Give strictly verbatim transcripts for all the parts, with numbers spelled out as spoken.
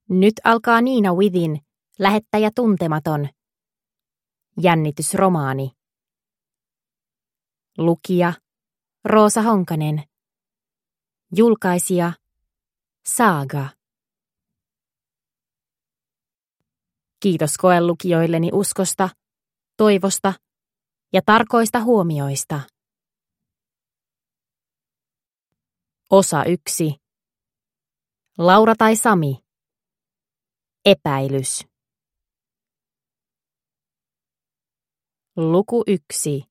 Nyt alkaa Nina Within, lähettäjä tuntematon. Jännitysromaani. Lukija Roosa Honkanen. Julkaisija Saaga. Kiitos koelukijoilleni uskosta, toivosta ja tarkoista huomioista. Osa yksi. Laura tai Sami. Epäilys. Luku yksi.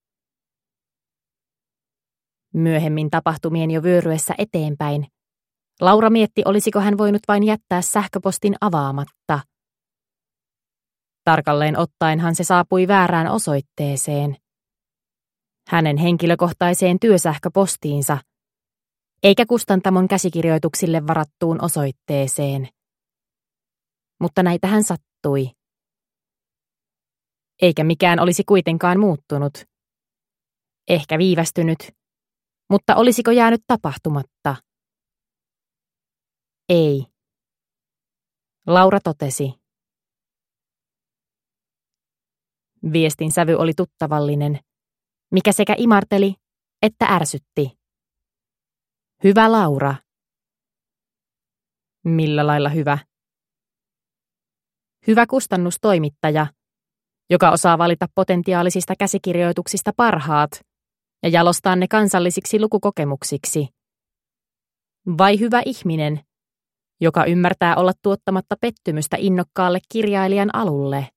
Myöhemmin tapahtumien jo vyöryessä eteenpäin, Laura mietti, olisiko hän voinut vain jättää sähköpostin avaamatta. Tarkalleen ottaenhan se saapui väärään osoitteeseen. Hänen henkilökohtaiseen työsähköpostiinsa, eikä kustantamon käsikirjoituksille varattuun osoitteeseen. Mutta näitähän sattui. Eikä mikään olisi kuitenkaan muuttunut. Ehkä viivästynyt, mutta olisiko jäänyt tapahtumatta? Ei. Laura totesi. Viestin sävy oli tuttavallinen, mikä sekä imarteli että ärsytti. Hyvä Laura. Millä lailla hyvä? Hyvä kustannustoimittaja, joka osaa valita potentiaalisista käsikirjoituksista parhaat ja jalostaa ne kansallisiksi lukukokemuksiksi. Vai hyvä ihminen, joka ymmärtää olla tuottamatta pettymystä innokkaalle kirjailijan alulle.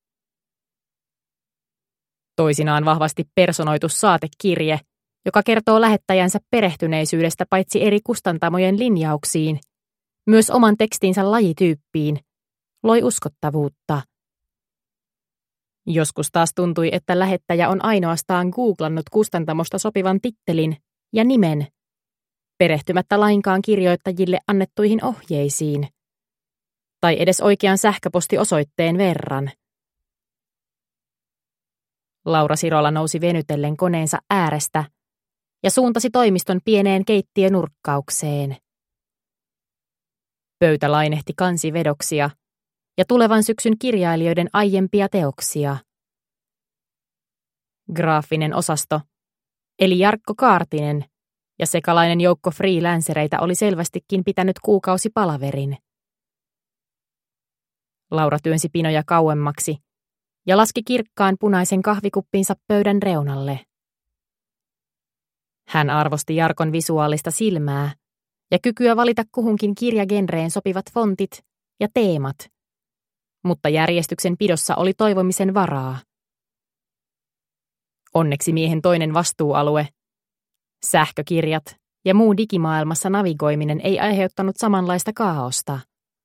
Toisinaan vahvasti personoitu saatekirje, joka kertoo lähettäjänsä perehtyneisyydestä paitsi eri kustantamojen linjauksiin, myös oman tekstinsä lajityyppiin, loi uskottavuutta. Joskus taas tuntui, että lähettäjä on ainoastaan googlannut kustantamosta sopivan tittelin ja nimen, perehtymättä lainkaan kirjoittajille annettuihin ohjeisiin, tai edes oikean sähköpostiosoitteen verran. Laura Sirola nousi venytellen koneensa äärestä ja suuntasi toimiston pieneen keittiönurkkaukseen. Pöytä lainehti kansivedoksia ja tulevan syksyn kirjailijoiden aiempia teoksia. Graafinen osasto, eli Jarkko Kaartinen ja sekalainen joukko freelancereita oli selvästikin pitänyt kuukausipalaverin. Laura työnsi pinoja kauemmaksi ja laski kirkkaan punaisen kahvikuppinsa pöydän reunalle. Hän arvosti Jarkon visuaalista silmää ja kykyä valita kuhunkin kirjagenreen sopivat fontit ja teemat, mutta järjestyksen pidossa oli toivomisen varaa. Onneksi miehen toinen vastuualue, sähkökirjat ja muu digimaailmassa navigoiminen ei aiheuttanut samanlaista kaaosta.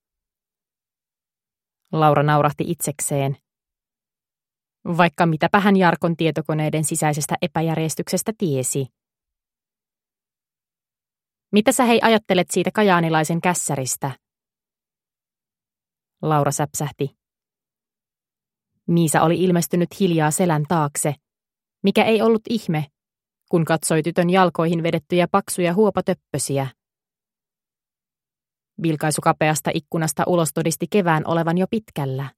Laura naurahti itsekseen. Vaikka mitäpä hän Jarkon tietokoneiden sisäisestä epäjärjestyksestä tiesi. Mitä sä hei ajattelet siitä kajaanilaisen kässäristä? Laura säpsähti. Miisa oli ilmestynyt hiljaa selän taakse, mikä ei ollut ihme, kun katsoi tytön jalkoihin vedettyjä paksuja huopatöppösiä. Vilkaisu kapeasta ikkunasta ulos todisti kevään olevan jo pitkällä.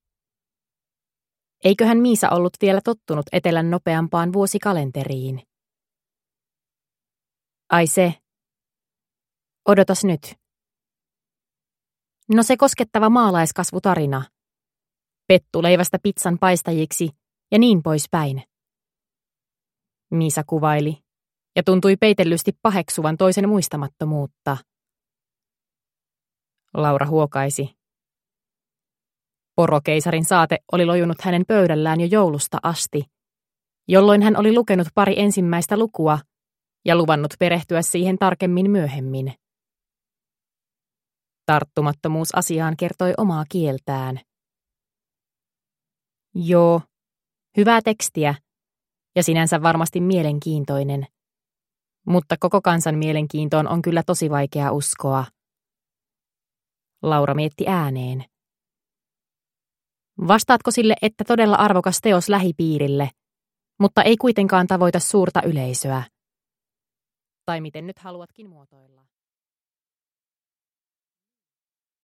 Eiköhän Miisa ollut vielä tottunut etelän nopeampaan vuosikalenteriin. Ai se. Odotas nyt. No se koskettava maalaiskasvutarina. Pettu leivästä pizzan paistajiksi ja niin poispäin. Miisa kuvaili ja tuntui peitellysti paheksuvan toisen muistamattomuutta. Laura huokaisi. Porokeisarin saate oli lojunut hänen pöydällään jo joulusta asti, jolloin hän oli lukenut pari ensimmäistä lukua ja luvannut perehtyä siihen tarkemmin myöhemmin. Tarttumattomuus asiaan kertoi omaa kieltään. Joo, hyvää tekstiä ja sinänsä varmasti mielenkiintoinen, mutta koko kansan mielenkiintoon on kyllä tosi vaikea uskoa. Laura mietti ääneen. Vastaatko sille, että todella arvokas teos lähipiirille, mutta ei kuitenkaan tavoita suurta yleisöä? Tai miten nyt haluatkin muotoilla?